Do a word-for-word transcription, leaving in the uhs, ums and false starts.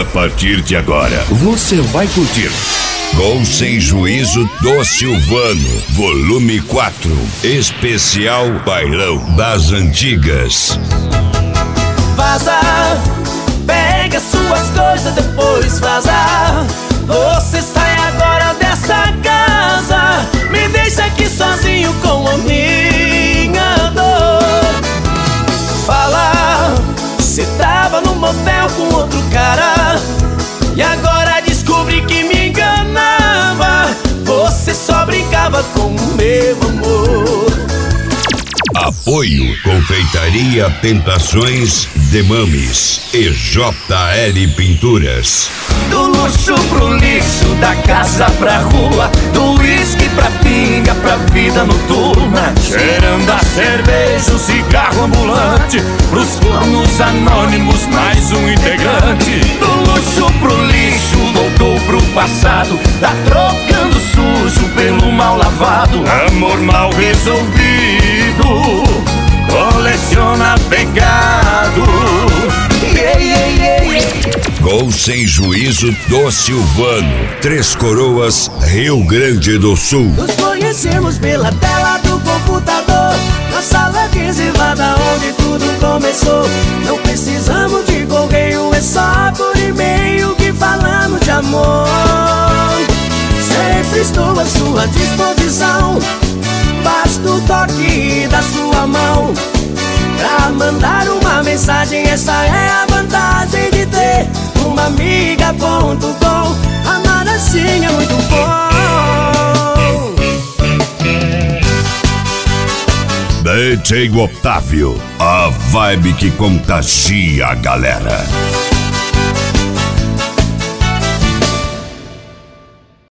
partir de agora, você vai curtir Gol Sem Juízo do Silvano, volume quatro, especial Bailão das Antigas. Vaza, pega suas coisas, depois vaza. Você sai agora dessa casa, me deixa aqui sozinho com a minha dor. Fala, cê tava no motel com outro cara e agora descobri que me enganava. Você só brincava com o meu amor. Apoio Confeitaria Tentações de Mames e J L Pinturas. Do luxo pro lixo, da casa pra rua, do uísque pra pinga, pra vida noturna, cheirando a cerveja, o cigarro ambulante, pros planos anônimos, mais um integrante. Do luxo pro lixo, voltou pro passado, tá trocando sujo pelo mal lavado. Amor mal resolvido, coleciona pecado. Yeah, yeah, yeah, yeah. Gol Sem Juízo do Silvano, Três Coroas, Rio Grande do Sul. Nos conhecemos pela tela do computador, na sala reservada onde tudo começou. Não precisamos de correio, é só por e-mail que falamos de amor. Sempre estou à sua disposição, basta o toque da sua mão pra mandar uma mensagem. Essa é a vantagem de ter uma amiga ponto com. Amar assim é muito bom. D J Otávio, a vibe que contagia a galera.